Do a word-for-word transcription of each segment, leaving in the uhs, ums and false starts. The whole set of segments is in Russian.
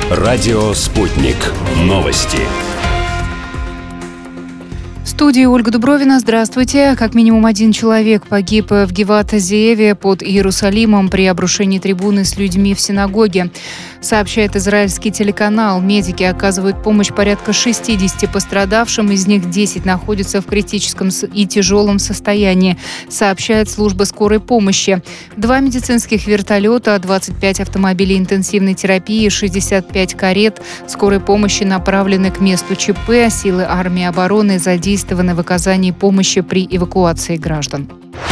Радио «Спутник». Новости. В студии Ольга Дубровина. Здравствуйте. Как минимум один человек погиб в Геват-Зееве под Иерусалимом при обрушении трибуны с людьми в синагоге. Сообщает израильский телеканал. Медики оказывают помощь порядка шестидесяти пострадавшим. Из них десять находятся в критическом и тяжелом состоянии, сообщает служба скорой помощи. Два медицинских вертолета, двадцать пять автомобилей интенсивной терапии, шестьдесят пять карет скорой помощи направлены к месту ЧП. Силы армии обороны задействованы в оказании помощи при эвакуации граждан.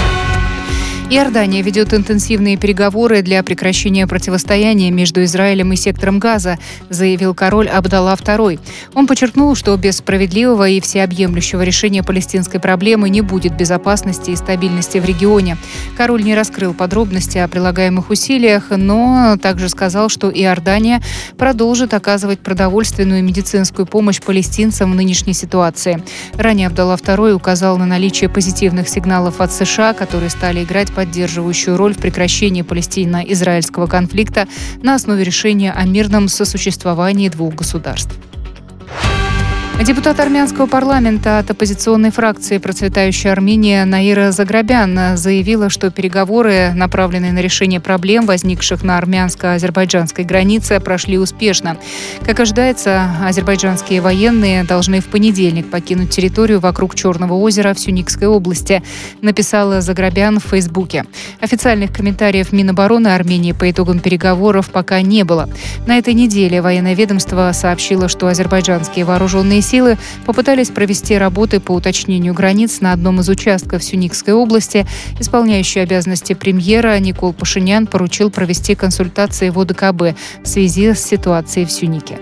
Иордания ведет интенсивные переговоры для прекращения противостояния между Израилем и сектором Газа, заявил король Абдалла второй. Он подчеркнул, что без справедливого и всеобъемлющего решения палестинской проблемы не будет безопасности и стабильности в регионе. Король не раскрыл подробности о прилагаемых усилиях, но также сказал, что Иордания продолжит оказывать продовольственную и медицинскую помощь палестинцам в нынешней ситуации. Ранее Абдалла второй указал на наличие позитивных сигналов от США, которые стали играть поддерживающую роль в прекращении палестино-израильского конфликта на основе решения о мирном сосуществовании двух государств. Депутат армянского парламента от оппозиционной фракции «Процветающая Армения» Наира Заграбян заявила, что переговоры, направленные на решение проблем, возникших на армянско-азербайджанской границе, прошли успешно. Как ожидается, азербайджанские военные должны в понедельник покинуть территорию вокруг Черного озера в Сюникской области, написала Заграбян в Фейсбуке. Официальных комментариев Минобороны Армении по итогам переговоров пока не было. На этой неделе военное ведомство сообщило, что азербайджанские вооруженные силы попытались провести работы по уточнению границ на одном из участков Сюникской области. Исполняющий обязанности премьера Никол Пашинян поручил провести консультации в ОДКБ в связи с ситуацией в Сюнике.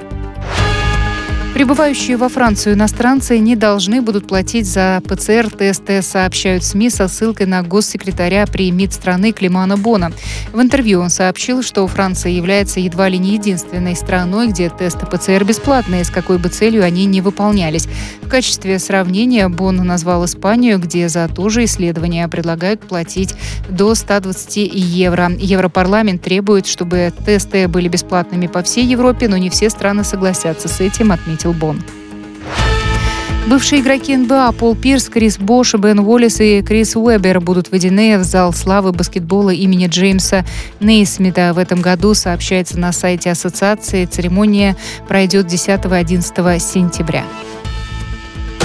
Прибывающие во Францию иностранцы не должны будут платить за ПЦР-тесты, сообщают СМИ со ссылкой на госсекретаря при МИД страны Климана Бона. В интервью он сообщил, что Франция является едва ли не единственной страной, где тесты ПЦР бесплатные, с какой бы целью они ни выполнялись. В качестве сравнения Бон назвал Испанию, где за то же исследование предлагают платить до ста двадцати евро. Европарламент требует, чтобы тесты были бесплатными по всей Европе, но не все страны согласятся с этим, отметил Бон. Бывшие игроки эн бэ а Пол Пирс, Крис Бош, Бен Уоллес и Крис Уэбер будут введены в зал славы баскетбола имени Джеймса Нейсмита. В этом году, сообщается на сайте ассоциации, церемония пройдет десятого-одиннадцатого сентября.